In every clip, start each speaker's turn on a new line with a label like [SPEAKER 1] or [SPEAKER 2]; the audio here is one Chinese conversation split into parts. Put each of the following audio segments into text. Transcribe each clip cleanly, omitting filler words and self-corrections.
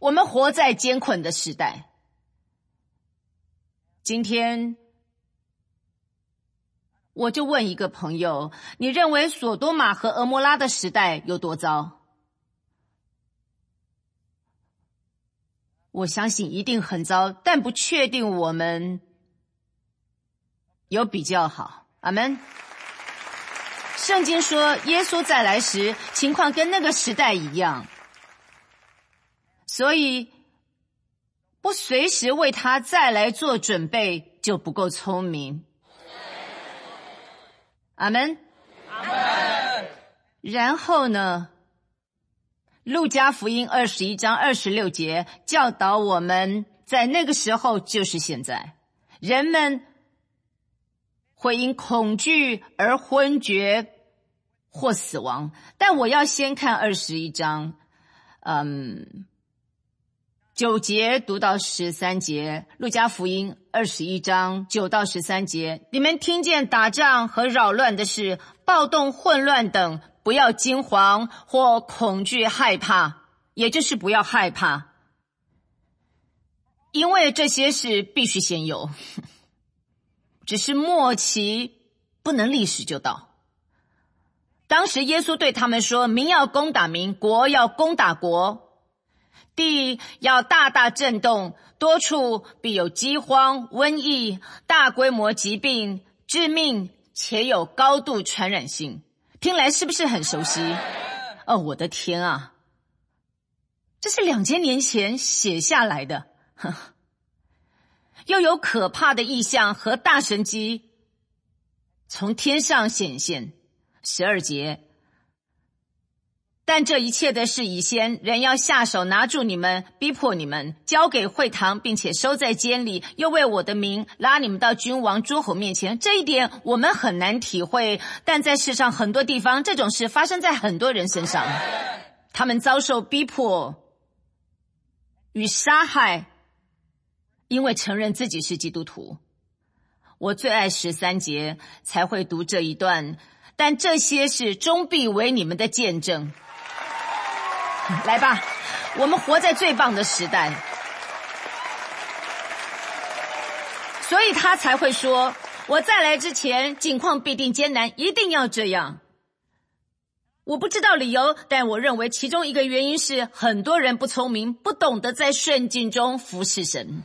[SPEAKER 1] 我们活在艰困的时代。今天我就问一个朋友，你认为索多玛和俄摩拉的时代有多糟？我相信一定很糟，但不确定我们有比较好。阿们。圣经说耶稣再来时情况跟那个时代一样，所以不随时为他再来做准备就不够聪明。阿们。然后呢，路加福音21章26节教导我们，在那个时候就是现在，人们会因恐惧而昏厥或死亡。但我要先看21章9节读到13节，路加福音21章9到13节，你们听见打仗和扰乱的事，暴动混乱等，不要惊惶或恐惧害怕，也就是不要害怕，因为这些事必须先有，只是末期不能立时就到。当时耶稣对他们说，民要攻打民，国要攻打国，地要大大震动，多处必有饥荒、瘟疫、大规模疾病，致命且有高度传染性。听来是不是很熟悉？哦，我的天啊，这是2000年前写下来的。又有可怕的异象和大神迹从天上显现。12节，但这一切的事以先，人要下手拿住你们，逼迫你们，交给会堂，并且收在监里，又为我的名拉你们到君王诸侯面前。这一点我们很难体会，但在世上很多地方，这种事发生在很多人身上，他们遭受逼迫与杀害，因为承认自己是基督徒。我最爱13节，才会读这一段，但这些事终必为你们的见证。来吧，我们活在最棒的时代，所以他才会说，我再来之前境况必定艰难，一定要这样。我不知道理由，但我认为其中一个原因是很多人不聪明，不懂得在顺境中服侍神。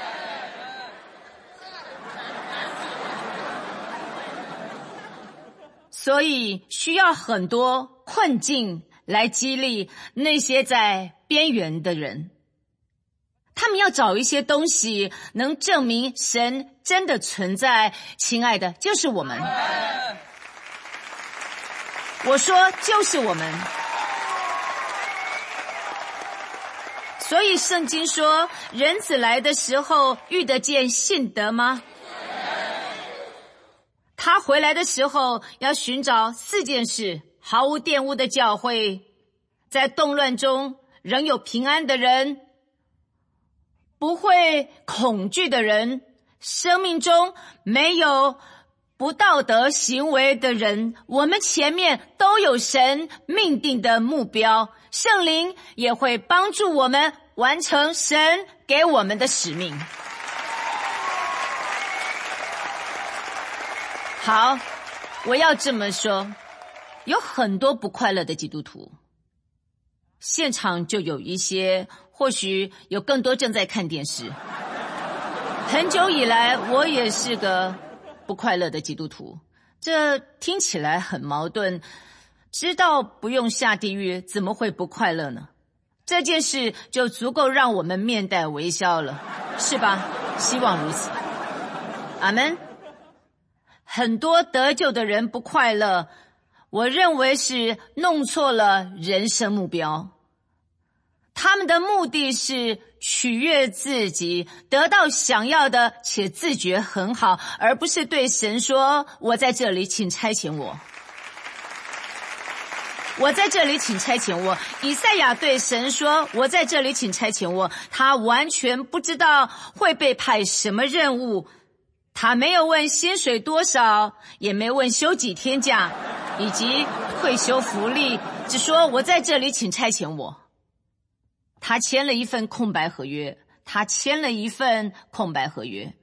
[SPEAKER 1] 所以需要很多困境来激励那些在边缘的人，他们要找一些东西能证明神真的存在。亲爱的，就是我们。我说就是我们。所以圣经说，人子来的时候遇得见信德吗？他回来的时候要寻找4件事：毫无玷污的教会，在动乱中仍有平安的人，不会恐惧的人，生命中没有不道德行为的人。我们前面都有神命定的目标，圣灵也会帮助我们完成神给我们的使命。好，我要这么说，有很多不快乐的基督徒，现场就有一些，或许有更多正在看电视。很久以来，我也是个不快乐的基督徒，这听起来很矛盾，知道不用下地狱，怎么会不快乐呢？这件事就足够让我们面带微笑了，是吧？希望如此。阿们。很多得救的人不快乐，我认为是弄错了人生目标。他们的目的是取悦自己，得到想要的，且自觉很好，而不是对神说，我在这里，请差遣我。我在这里，请差遣我。以赛亚对神说，我在这里，请差遣我。他完全不知道会被派什么任务，他没有问薪水多少，也没问休几天假以及退休福利，只说我在这里，请差遣我。 他签了一份空白合约，他签了一份空白合约。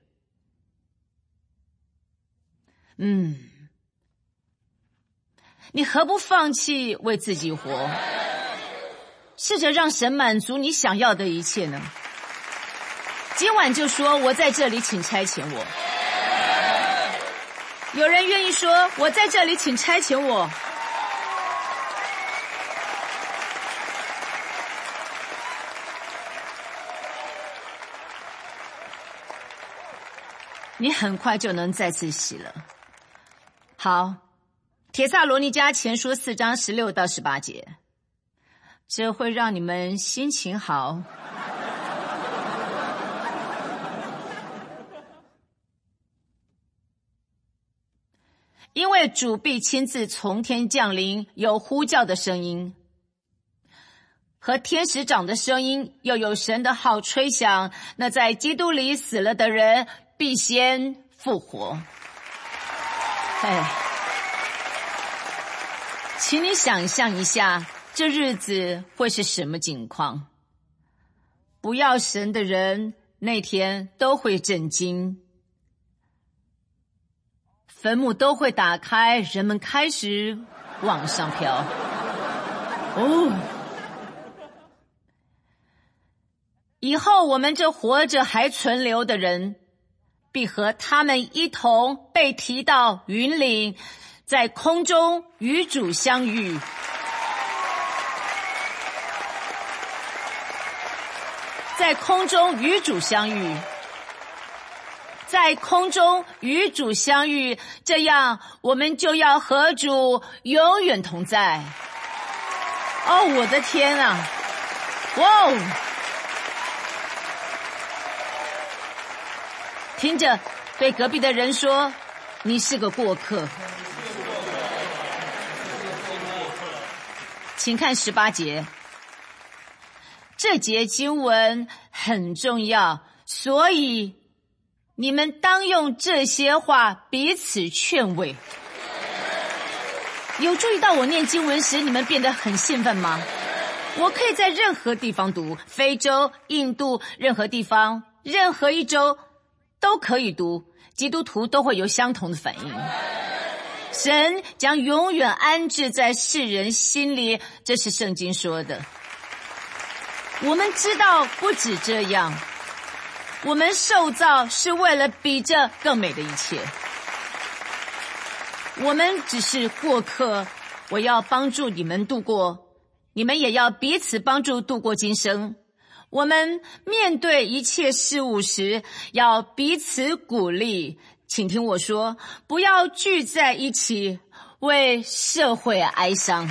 [SPEAKER 1] 你何不放弃为自己活，试着让神满足你想要的一切呢？今晚就说我在这里，请差遣我。有人愿意说我在这里，请差遣我。你很快就能再次洗了。好，帖撒罗尼迦前书4章16到18节，这会让你们心情好。因为主必亲自从天降临，有呼叫的声音，和天使长的声音，又有神的号吹响，那在基督里死了的人必先复活。请你想象一下，这日子会是什么景况？不要神的人那天都会震惊，坟墓都会打开，人们开始往上飘。以后我们这活着还存留的人，必和他们一同被提到云岭，在空中与主相遇。在空中与主相遇，在空中与主相遇，这样我们就要和主永远同在。我的天啊！听着，对隔壁的人说，你是个过客。请看18节，这节经文很重要，所以你们当用这些话彼此劝慰。有注意到我念经文时你们变得很兴奋吗？我可以在任何地方读，非洲、印度，任何地方，任何一周都可以读，基督徒都会有相同的反应。神将永远安置在世人心里，这是圣经说的。我们知道不止这样，我们受造是为了比这更美的一切。我们只是过客，我要帮助你们度过，你们也要彼此帮助度过今生。我们面对一切事物时，要彼此鼓励。请听我说，不要聚在一起为社会哀伤。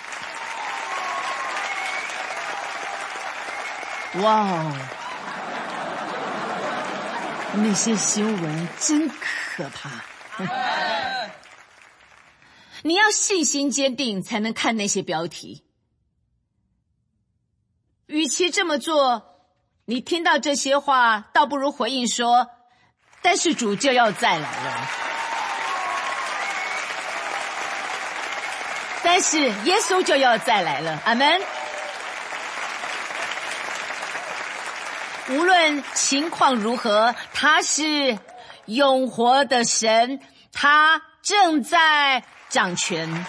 [SPEAKER 1] 那些新闻真可怕。你要信心坚定才能看那些标题。与其这么做，你听到这些话，倒不如回应说，但是主就要再来了。但是耶稣就要再来了，阿们。无论情况如何，他是永活的神，他正在掌权。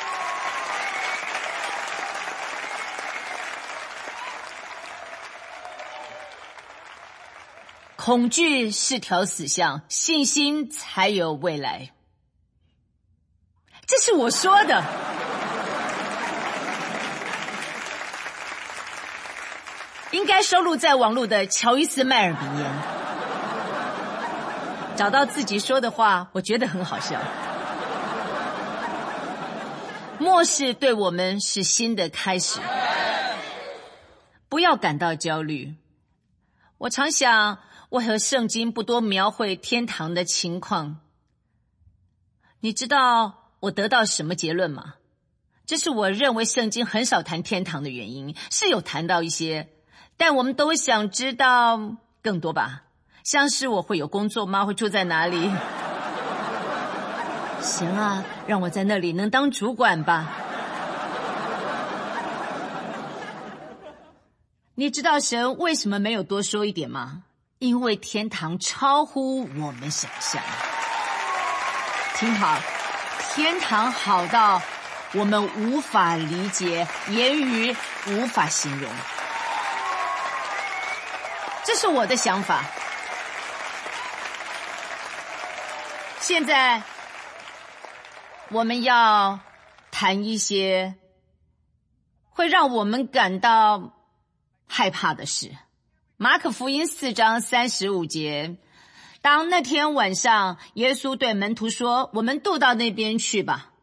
[SPEAKER 1] 恐惧是条死巷，信心才有未来。这是我说的。应该收录在网络的乔伊斯迈尔名言。找到自己说的话，我觉得很好笑。末世对我们是新的开始，不要感到焦虑。我常想，为何圣经不多描绘天堂的情况？你知道我得到什么结论吗？这是我认为圣经很少谈天堂的原因，是有谈到一些，但我们都想知道更多吧。像是我会有工作吗？会住在哪里？行啊，让我在那里能当主管吧。 你知道神为什么没有多说一点吗？因为天堂超乎我们想象。听好，天堂好到我们无法理解，言语无法形容。这是我的想法。现在我们要谈一些会让我们感到害怕的事。马可福音4章35节，当那天晚上，耶稣对门徒说，我们渡到那边去吧。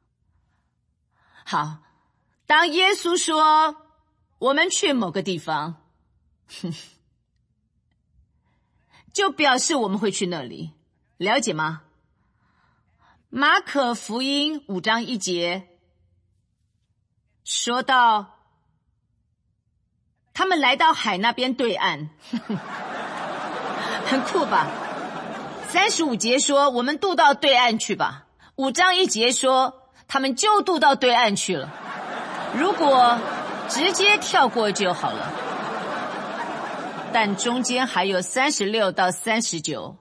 [SPEAKER 1] 好，当耶稣说我们去某个地方，就表示我们会去那里，了解吗？马可福音5章1节说到他们来到海那边对岸，很酷吧？35节说我们渡到对岸去吧，5章1节说他们就渡到对岸去了。如果直接跳过就好了，但中间还有36到39，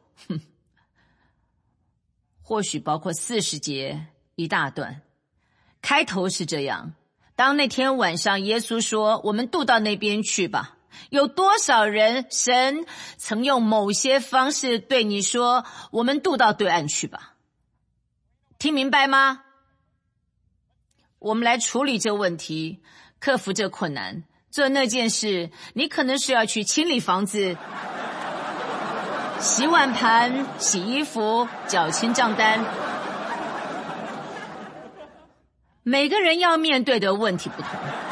[SPEAKER 1] 或许包括40节一大段。开头是这样，当那天晚上耶稣说我们渡到那边去吧，有多少人神曾用某些方式对你说我们渡到对岸去吧？听明白吗？我们来处理这问题，克服这困难。做那件事，你可能是要去清理房子、洗碗盘、洗衣服、缴清账单。每个人要面对的问题不同。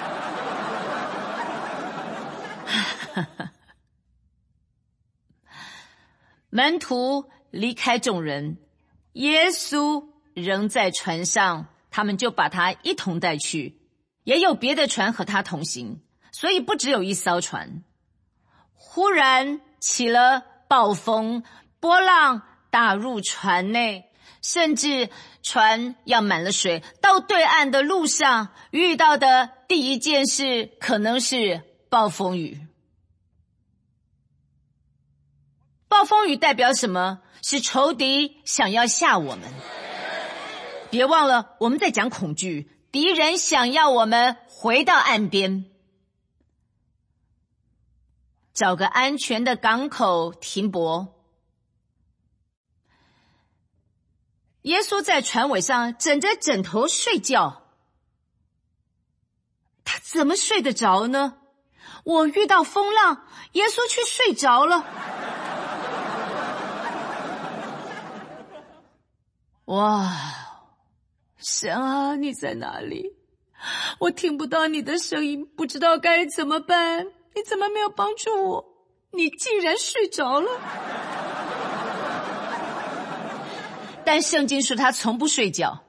[SPEAKER 1] 门徒离开众人，耶稣仍在船上，他们就把他一同带去，也有别的船和他同行，所以不只有一艘船。忽然起了暴风，波浪打入船内，甚至船要满了水。到对岸的路上遇到的第一件事可能是暴风雨。暴风雨代表什么？是仇敌想要吓我们。别忘了，我们在讲恐惧，敌人想要我们回到岸边，找个安全的港口停泊。耶稣在船尾上枕着枕头睡觉，他怎么睡得着呢？我遇到风浪，耶稣却睡着了。哇，神啊，你在哪里？我听不到你的声音，不知道该怎么办。你怎么没有帮助我？你竟然睡着了。但圣经说他从不睡觉。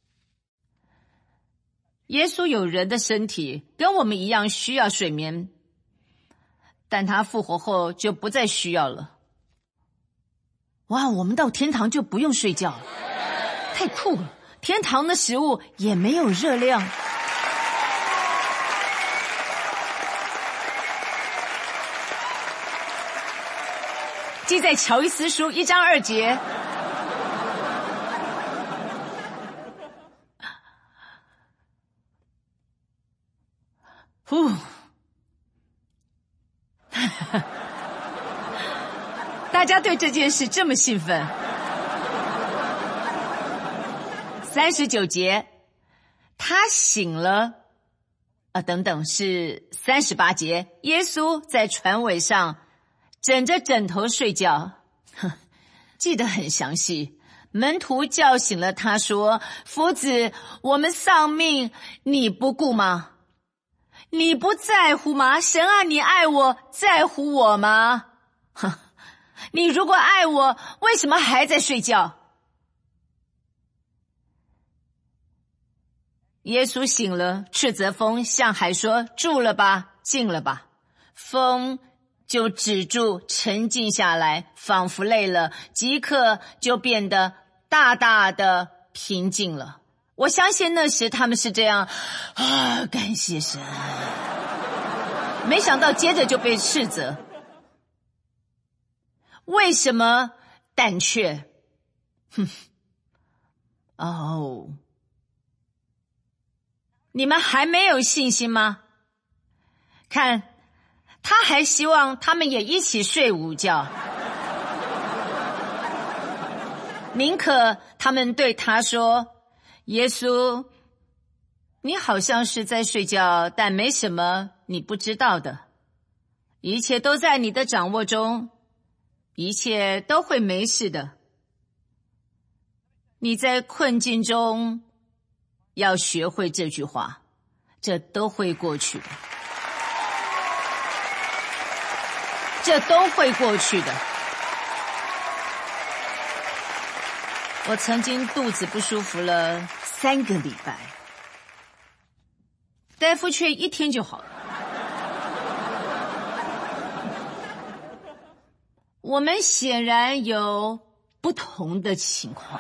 [SPEAKER 1] 耶稣有人的身体，跟我们一样需要睡眠，但他复活后就不再需要了。哇，我们到天堂就不用睡觉了，太酷了！天堂的食物也没有热量。记在乔伊斯书1章2节。大家对这件事这么兴奋。39节，他醒了等等，是38节，耶稣在船尾上枕着枕头睡觉，记得很详细。门徒叫醒了他说，夫子，我们丧命，你不顾吗？你不在乎吗？神啊，你爱我，在乎我吗？你如果爱我，为什么还在睡觉？耶稣醒了，斥责风，向海说，住了吧，静了吧。风就止住，沉静下来，仿佛累了，即刻就变得大大的平静了。我相信那时他们是这样感谢神。 没想到接着就被斥责。为什么胆怯？哦，你们还没有信心吗？看，他还希望他们也一起睡午觉，宁可他们对他说：耶稣，你好像是在睡觉，但没什么你不知道的，一切都在你的掌握中，一切都会没事的。你在困境中要学会这句话，这都会过去的，这都会过去的。我曾经肚子不舒服了3个礼拜，大夫却1天就好了。我们显然有不同的情况。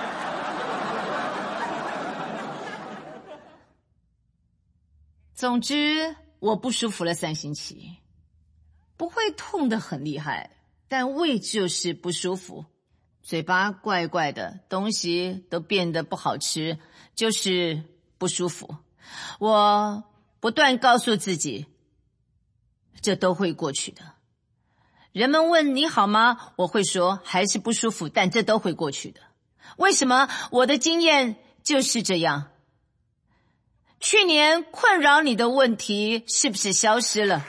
[SPEAKER 1] 总之，我不舒服了3星期，不会痛得很厉害，但胃就是不舒服，嘴巴怪怪的，东西都变得不好吃，就是不舒服。我不断告诉自己，这都会过去的。人们问你好吗？我会说还是不舒服，但这都会过去的。为什么？我的经验就是这样。去年困扰你的问题是不是消失了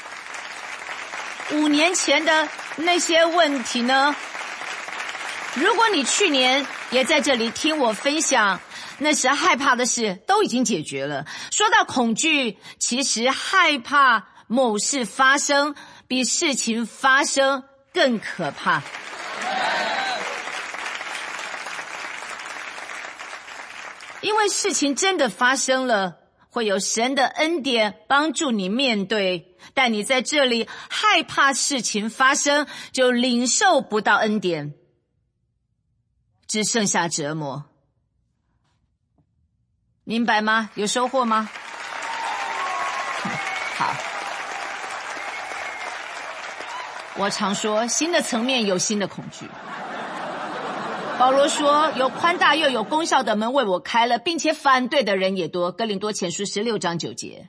[SPEAKER 1] ？5年前的那些问题呢？如果你去年也在这里听我分享，那时害怕的事都已经解决了。说到恐惧，其实害怕某事发生比事情发生更可怕。因为事情真的发生了，会有神的恩典帮助你面对，但你在这里害怕事情发生，就领受不到恩典，只剩下折磨。明白吗？有收获吗？好，我常说新的层面有新的恐惧。保罗说，有宽大又有功效的门为我开了，并且反对的人也多。哥林多前书16章9节。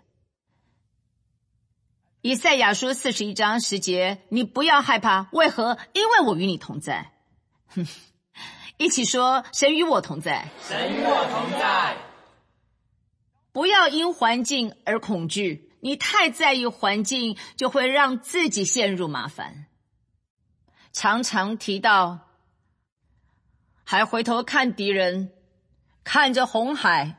[SPEAKER 1] 以赛亚书41章10节，你不要害怕，为何？因为我与你同在。一起说，神与我同在。
[SPEAKER 2] 神与我同在。
[SPEAKER 1] 不要因环境而恐惧，你太在意环境，就会让自己陷入麻烦。常常提到还回头看敌人，看着红海。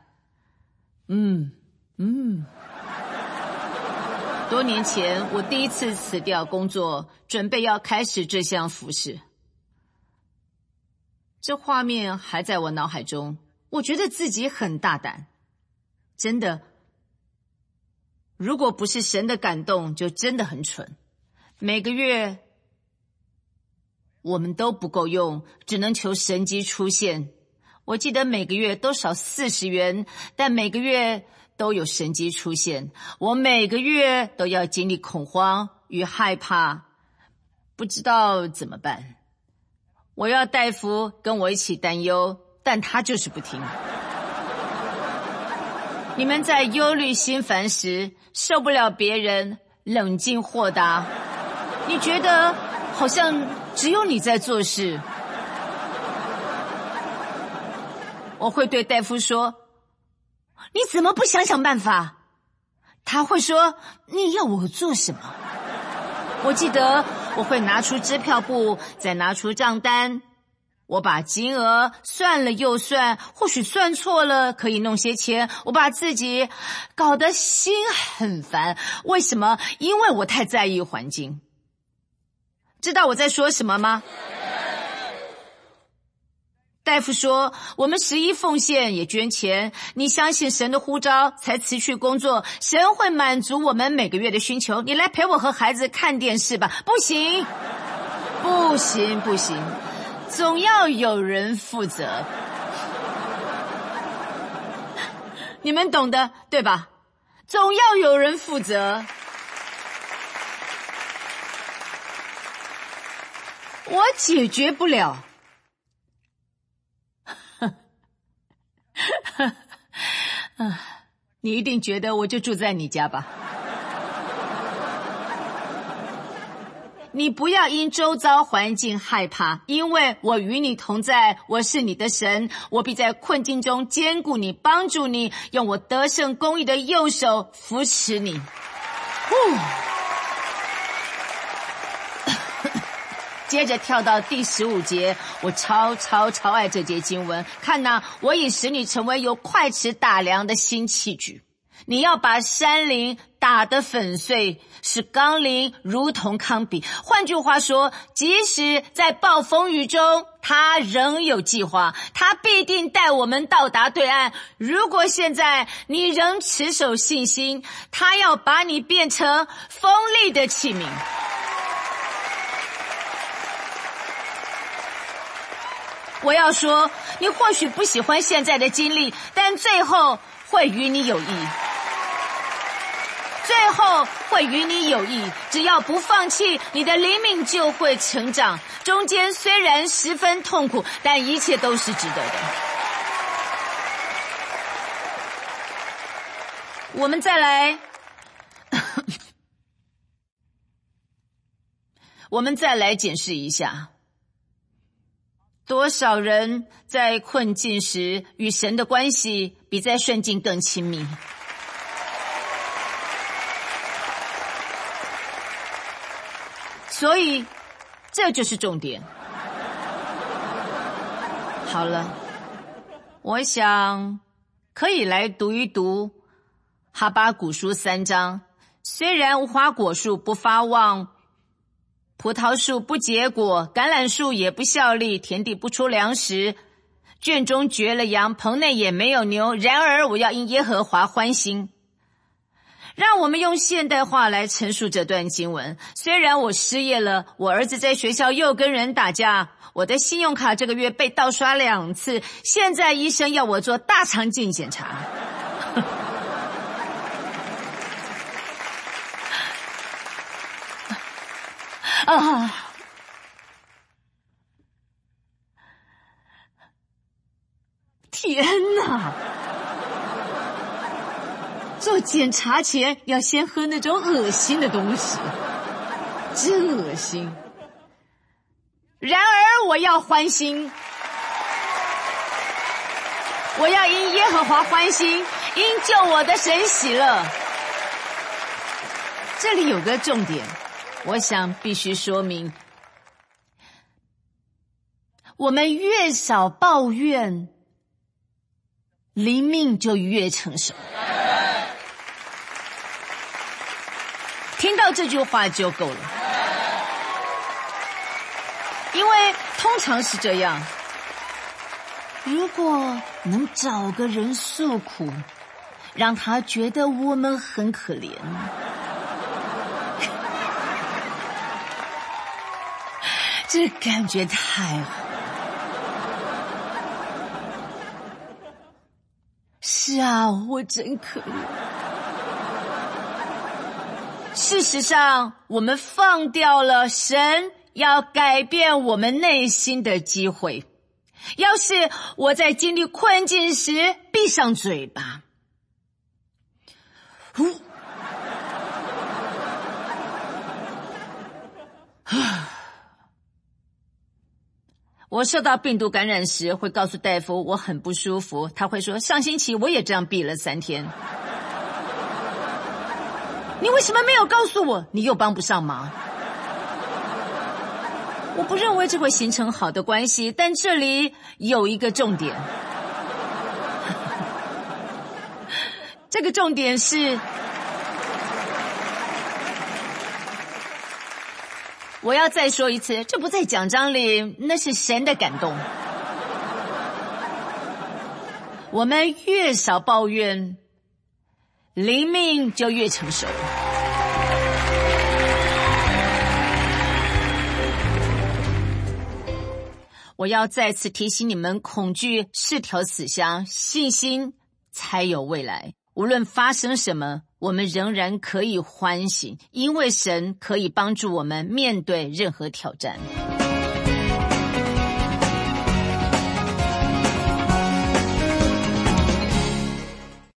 [SPEAKER 1] 多年前，我第一次辞掉工作，准备要开始这项服事。这画面还在我脑海中，我觉得自己很大胆。真的，如果不是神的感动，就真的很蠢。每个月我们都不够用，只能求神迹出现。我记得每个月都少40元，但每个月都有神迹出现。我每个月都要经历恐慌与害怕，不知道怎么办。我要大夫跟我一起担忧，但他就是不听。你们在忧虑心烦时，受不了别人冷静豁达，你觉得好像只有你在做事。我会对大夫说，你怎么不想想办法？他会说，你要我做什么？我记得我会拿出支票簿，再拿出账单，我把金额算了又算，或许算错了，可以弄些钱。我把自己搞得心很烦。为什么？因为我太在意环境。知道我在说什么吗？大夫说，我们11奉献也捐钱，你相信神的呼召才辞去工作，神会满足我们每个月的需求。你来陪我和孩子看电视吧。不行，不行，不行，总要有人负责。你们懂的，对吧？总要有人负责。 我解决不了。你一定觉得我就住在你家吧？你不要因周遭环境害怕，因为我与你同在，我是你的神，我必在困境中坚固你，帮助你，用我得胜公义的右手扶持你。接着跳到第15节，我超爱这节经文。看哪，我已使你成为有快齿打粮的新器具，你要把山林打得粉碎，使冈林如同糠秕。换句话说，即使在暴风雨中，他仍有计划，他必定带我们到达对岸。如果现在你仍持守信心，他要把你变成锋利的器皿。我要说，你或许不喜欢现在的经历，但最后会与你有益。最后会与你有益，只要不放弃，你的灵命就会成长。中间虽然十分痛苦，但一切都是值得的。我们再来检视一下，多少人在困境时与神的关系比在顺境更亲密。所以这就是重点。好了，我想可以来读一读哈巴谷书3章。虽然无花果树不发旺，葡萄树不结果，橄榄树也不效力，田地不出粮食，圈中绝了羊，棚内也没有牛，然而我要因耶和华欢心。让我们用现代话来陈述这段经文。虽然我失业了，我儿子在学校又跟人打架，我的信用卡这个月被盗刷2次，现在医生要我做大肠镜检查。天哪！做检查前要先喝那种恶心的东西，真恶心。然而我要欢心，我要因耶和华欢心，因救我的神喜乐。这里有个重点，我想必须说明，我们越少抱怨，灵命就越成熟。听到这句话就够了，因为通常是这样，如果能找个人诉苦，让他觉得我们很可怜，这感觉太好。是啊，我真可怜。事实上，我们放掉了神要改变我们内心的机会。要是我在经历困境时闭上嘴巴，我受到病毒感染时会告诉大夫我很不舒服，他会说上星期我也这样闭了3天。你为什么没有告诉我？你又帮不上忙。我不认为这会形成好的关系，但这里有一个重点。这个重点是，我要再说一次，这不在讲章里，那是神的感动。我们越少抱怨，灵命就越成熟。我要再次提醒你们，恐惧是条死箱，信心才有未来。无论发生什么，我们仍然可以欢喜，因为神可以帮助我们面对任何挑战。